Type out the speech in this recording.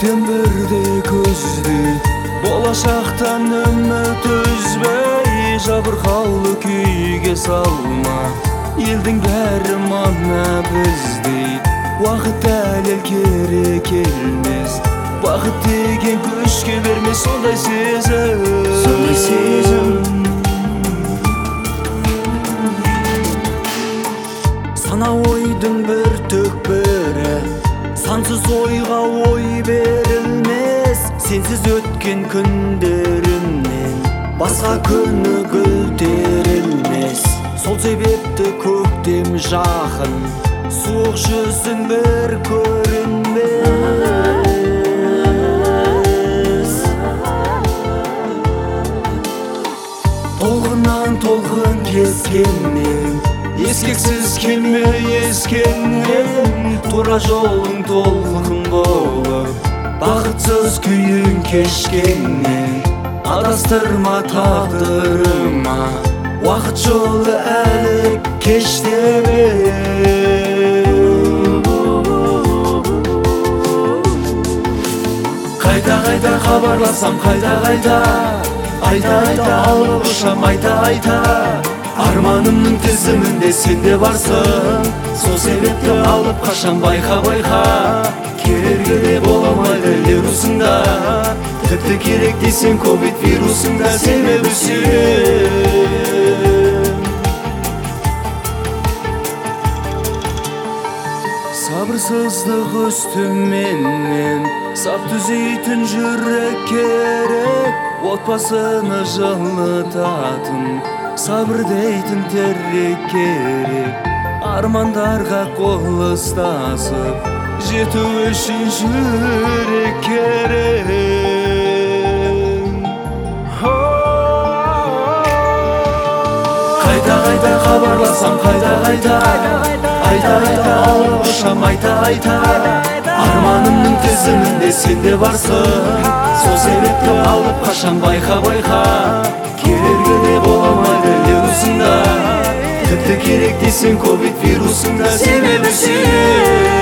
Көктем бірде көзді, болашақтан үміт үзбей, жабырқаулы күйге салма, елдің бәрі мана біздей. Уақыт дәлел керек келмес, бақыт деген күшке бермес, сондай сезім. Сана ойдың бір төкпірі, сансыз ойға ой берілмес. Сенсіз өткен күндерімнен басқа күні көтерілмес. Сол себепті көктем жақын, суық жүзің бір көрінмес. Толғынан толғын кескеннен, ескексіз келме ескеннен, тура жолың толқын болып, бақытсыз күйін кешкеннен. Адастырма тағдырыма, уақыт жолы әлі кештеме. Қайта хабарласам, қайта айта алып ұшам, айта арманымның тізімінде сен де барсың. Сол себепті алып қашам, байқа керегі де боламайды вирусыңда. Тіпті керек десең ковид вирусыңда, себебі сүйем. Сабырсыздық үстіменен сап түзейтін жүрек керек. Отбасыны жылытатын сабыр дейтін терек керек. Армандарға қол ұстасып жету үшін жүрек керек. Қайта хабарласам, қайта айта алып ұшам, айта арманымның тізімінде сен де барсың. Сол себепті алып қашам, байқа керегі де боламайды вирусыңда. Тіпті керек десең ковид вирусыңда, себебі сүйем.